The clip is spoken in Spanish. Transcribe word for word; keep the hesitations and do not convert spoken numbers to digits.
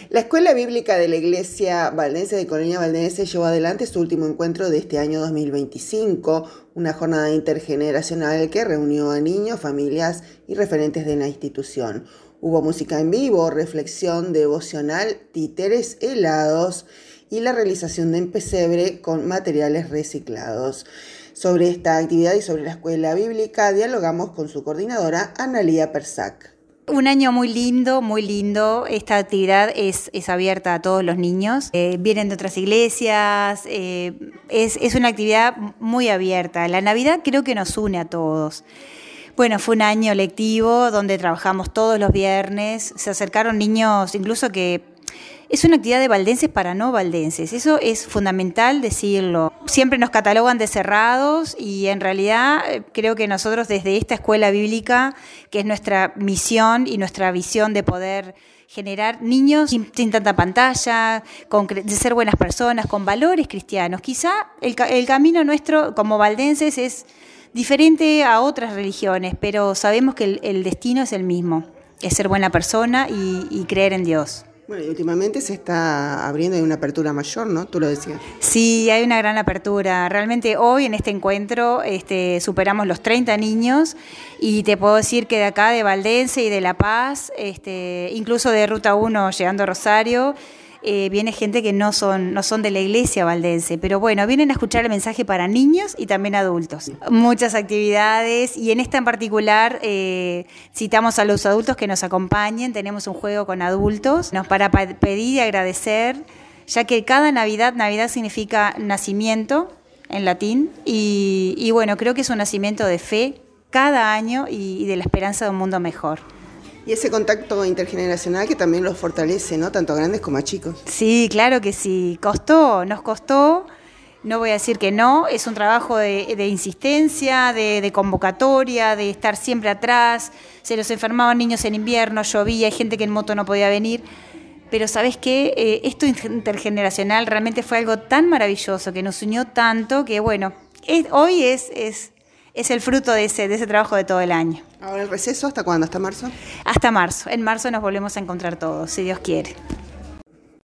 La Escuela Bíblica de la Iglesia Valdense de Colonia Valdense llevó adelante su último encuentro de este año dos mil veinticinco, una jornada intergeneracional que reunió a niños, familias y referentes de la institución. Hubo música en vivo, reflexión devocional, títeres, helados y la realización de un pesebre con materiales reciclados. Sobre esta actividad y sobre la Escuela Bíblica dialogamos con su coordinadora, Analía Persac. Un año muy lindo, muy lindo. Esta actividad es, es abierta a todos los niños. Eh, vienen de otras iglesias. Eh, es, es una actividad muy abierta. La Navidad creo que nos une a todos. Bueno, fue un año lectivo donde trabajamos todos los viernes. Se acercaron niños, incluso que es una actividad de valdenses para no valdenses. Eso es fundamental decirlo. Siempre nos catalogan de cerrados y en realidad creo que nosotros desde esta escuela bíblica, que es nuestra misión y nuestra visión de poder generar niños sin, sin tanta pantalla, con, de ser buenas personas, con valores cristianos. Quizá el, el camino nuestro como valdenses es diferente a otras religiones, pero sabemos que el, el destino es el mismo, es ser buena persona y, y creer en Dios. Bueno, y últimamente se está abriendo una apertura mayor, ¿no? Tú lo decías. Sí, hay una gran apertura. Realmente hoy en este encuentro este, superamos los treinta niños y te puedo decir que de acá, de Valdense y de La Paz, este, incluso de Ruta uno llegando a Rosario, Eh, viene gente que no son, no son de la iglesia valdense, pero bueno, vienen a escuchar el mensaje para niños y también adultos. Muchas actividades y en esta en particular eh, citamos a los adultos que nos acompañen, tenemos un juego con adultos nos para pa- pedir y agradecer, ya que cada Navidad, Navidad significa nacimiento en latín y, y bueno, creo que es un nacimiento de fe cada año y, y de la esperanza de un mundo mejor. Y ese contacto intergeneracional que también los fortalece, ¿no? Tanto a grandes como a chicos. Sí, claro que sí. Costó, nos costó. No voy a decir que no. Es un trabajo de, de insistencia, de, de convocatoria, de estar siempre atrás. Se los enfermaban niños en invierno, llovía, hay gente que en moto no podía venir. Pero ¿sabes qué? Eh, esto intergeneracional realmente fue algo tan maravilloso, que nos unió tanto, que bueno, es, hoy es... es Es el fruto de ese, de ese trabajo de todo el año. Ahora el receso, ¿hasta cuándo? ¿Hasta marzo? Hasta marzo. En marzo nos volvemos a encontrar todos, si Dios quiere.